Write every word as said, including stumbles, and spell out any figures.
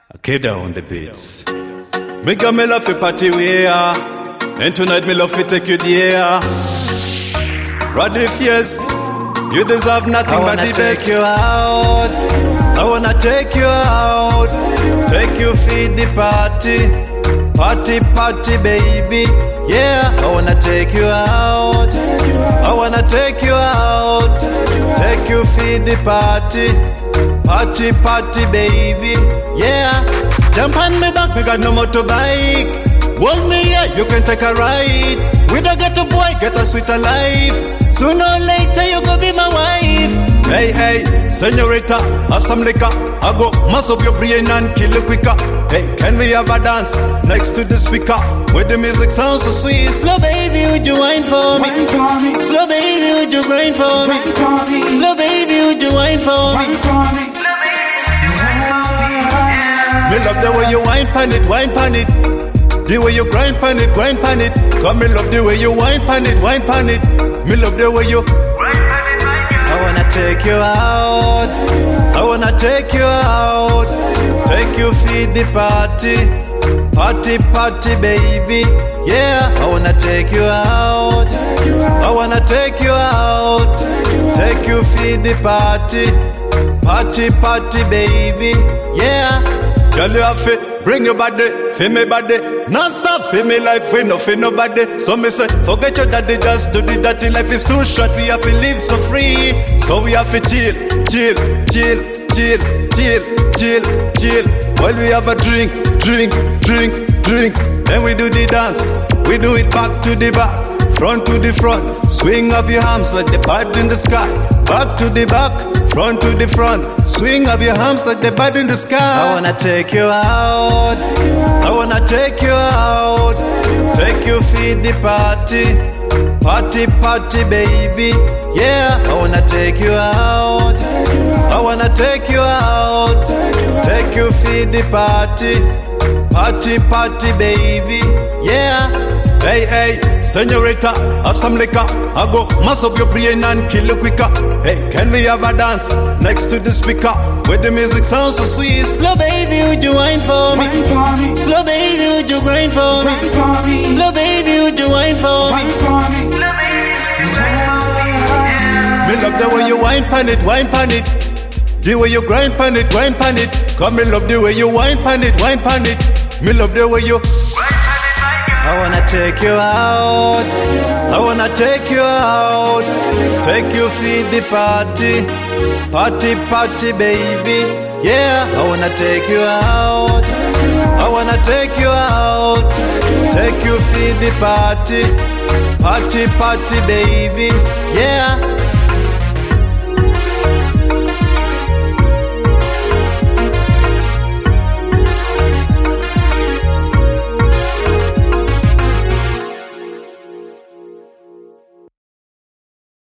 Keda on the beats. Me got me love for party we are, and tonight me love for take you there. Radif, yes, you deserve nothing but the best. I wanna take you out, I wanna take you out, take you feed the party, party party baby, yeah. I wanna take you out, I wanna take you out, take you feed the party, party party baby, yeah. Jump on me back, me got no motorbike. Hold me here, you can take a ride. We don't get a boy, get a sweeter life. Sooner or later you go be my wife. Hey, hey, señorita, have some liquor. I go mass up your brain and kill it quicker. Hey, can we have a dance next to the speaker? Where the music sounds so sweet. Slow baby, would you whine for me? Slow baby, would you grind for me? Slow baby, would you whine for me? Me love the way you whine pan it, whine pan it. The way you grind pan it, grind pan it. Come me love the way you whine pan it, whine pan it. Me love the way you grind pan it, whine pan it. I wanna take you out, I wanna take you out, take you feed the party, party party baby, yeah. I wanna take you out, I wanna take you out, take you feed the party, party party baby, yeah. Girl, you have fit, bring your body, feel me body, non-stop, feel me life, we no feel nobody. So me say, forget your daddy, just do the dirty. Life is too short, we have to live so free. So we have to chill, chill, chill, chill, chill, chill, chill. While we have a drink, drink, drink, drink. Then we do the dance, we do it back to the back, front to the front. Swing up your arms like the bird in the sky. Back to the back, front to the front. Swing up your arms like the bird in the sky. I wanna take you out, I wanna take you out, take you feed the party, party party baby, yeah. I wanna take you out, I wanna take you out, take you feed the party, party party baby, yeah. Hey, hey, señorita, have some liquor. I go mass up your brain and kill it quicker. Hey, can we have a dance next to the speaker where the music sounds so sweet? Slow baby, would you whine for me? Slow baby, would you grind for me? Slow baby, would you whine for me? Me love the way you whine pan it, whine pan it. The way you grind pan it, grind pan it. Come me love the way you whine pan it, whine pan it. Me love the way you. I wanna take you out, I wanna take you out, take you feed the party, party party baby, yeah. I wanna take you out, I wanna take you out, take you feed the party, party party baby, yeah.